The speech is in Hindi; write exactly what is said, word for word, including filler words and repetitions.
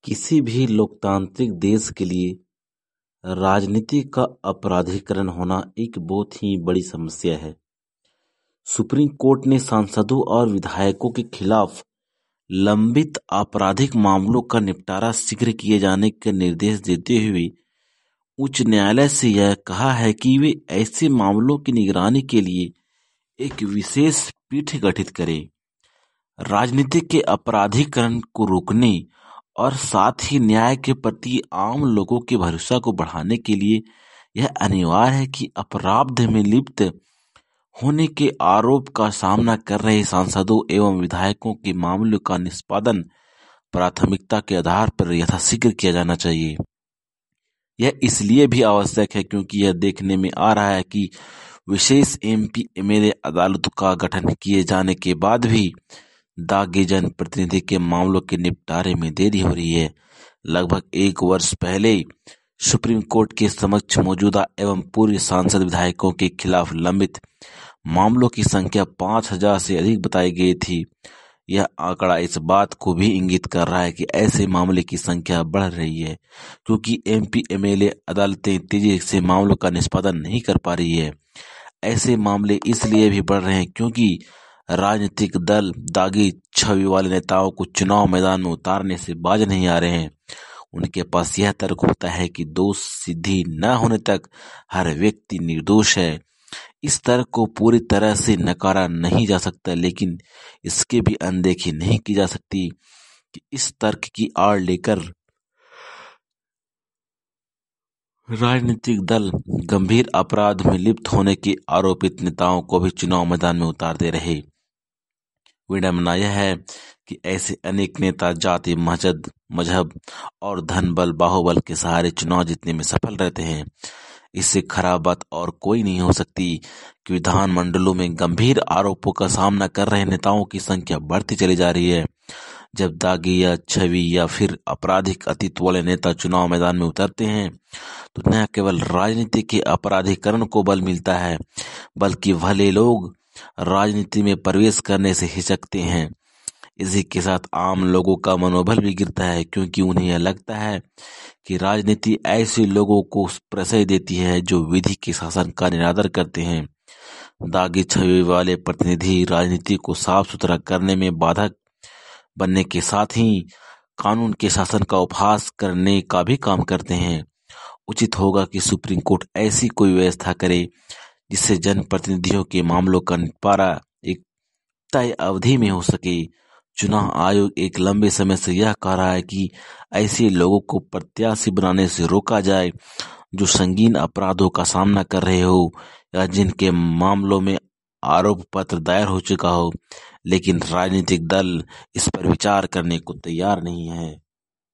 किसी भी लोकतांत्रिक देश के लिए राजनीति का अपराधीकरण होना एक बहुत ही बड़ी समस्या है। सुप्रीम कोर्ट ने सांसदों और विधायकों के खिलाफ लंबित आपराधिक मामलों का निपटारा शीघ्र किए जाने के निर्देश देते हुए उच्च न्यायालय से यह कहा है कि वे ऐसे मामलों की निगरानी के लिए एक विशेष पीठ गठित करें। राजनीति के अपराधीकरण को रोकने और साथ ही न्याय के प्रति आम लोगों के भरोसा को बढ़ाने के लिए यह अनिवार्य है कि अपराध में लिप्त होने के आरोप का सामना कर रहे सांसदों एवं विधायकों के मामलों का निष्पादन प्राथमिकता के आधार पर यथाशीघ्र किया जाना चाहिए। यह इसलिए भी आवश्यक है क्योंकि यह देखने में आ रहा है कि विशेष एमपी एमएलए अदालतों का गठन किए जाने के बाद भी दागी जनप्रतिनिधि के मामलों के निपटारे में देरी हो रही है। लगभग एक वर्ष पहले सुप्रीम कोर्ट के समक्ष मौजूदा एवं पूर्व सांसद विधायकों के खिलाफ लंबित मामलों की संख्या पाँच हजार से अधिक बताई गई थी। यह आंकड़ा इस बात को भी इंगित कर रहा है कि ऐसे मामले की संख्या बढ़ रही है क्योंकि एमपी एमएलए अदालतें तेजी से मामलों का निष्पादन नहीं कर पा रही है। ऐसे मामले इसलिए भी बढ़ रहे हैं क्योंकि राजनीतिक दल दागी छवि वाले नेताओं को चुनाव मैदान में उतारने से बाज नहीं आ रहे हैं। उनके पास यह तर्क होता है कि दोष सिद्धि न होने तक हर व्यक्ति निर्दोष है। इस तर्क को पूरी तरह से नकारा नहीं जा सकता, लेकिन इसके भी अनदेखी नहीं की जा सकती कि इस तर्क की आड़ लेकर राजनीतिक दल गंभीर अपराध में लिप्त होने के आरोपित नेताओं को भी चुनाव मैदान में उतारते रहे। विडंबना यह है कि ऐसे अनेक नेता जाति, मजहब मजहब और धन बल बाहुबल के सहारे चुनाव जीतने में सफल रहते हैं। इससे खराब बात और कोई नहीं हो सकती कि विधानमंडलों में गंभीर आरोपों का सामना कर रहे नेताओं की संख्या बढ़ती चली जा रही है। जब दागी या छवि या फिर आपराधिक अतीत वाले नेता चुनाव मैदान में उतरते हैं तो न केवल राजनीति के अपराधीकरण को बल मिलता है, बल्कि भले लोग राजनीति में प्रवेश करने से हिचकते हैं। इसी के साथ आम लोगों का मनोबल भी गिरता है क्योंकि उन्हें यह लगता है कि राजनीति ऐसे लोगों को प्रश्रय देती है जो विधि के शासन का निरादर करते हैं। दागी छवि वाले प्रतिनिधि राजनीति को साफ सुथरा करने में बाधक बनने के साथ ही कानून के शासन का उपहास करने का भी काम करते हैं। उचित होगा कि सुप्रीम कोर्ट ऐसी कोई व्यवस्था करे जिससे जनप्रतिनिधियों के मामलों का निपटारा एक तय अवधि में हो सके। चुनाव आयोग एक लंबे समय से यह कह रहा है कि ऐसे लोगों को प्रत्याशी बनाने से रोका जाए जो संगीन अपराधों का सामना कर रहे हो या जिनके मामलों में आरोप पत्र दायर हो चुका हो, लेकिन राजनीतिक दल इस पर विचार करने को तैयार नहीं है।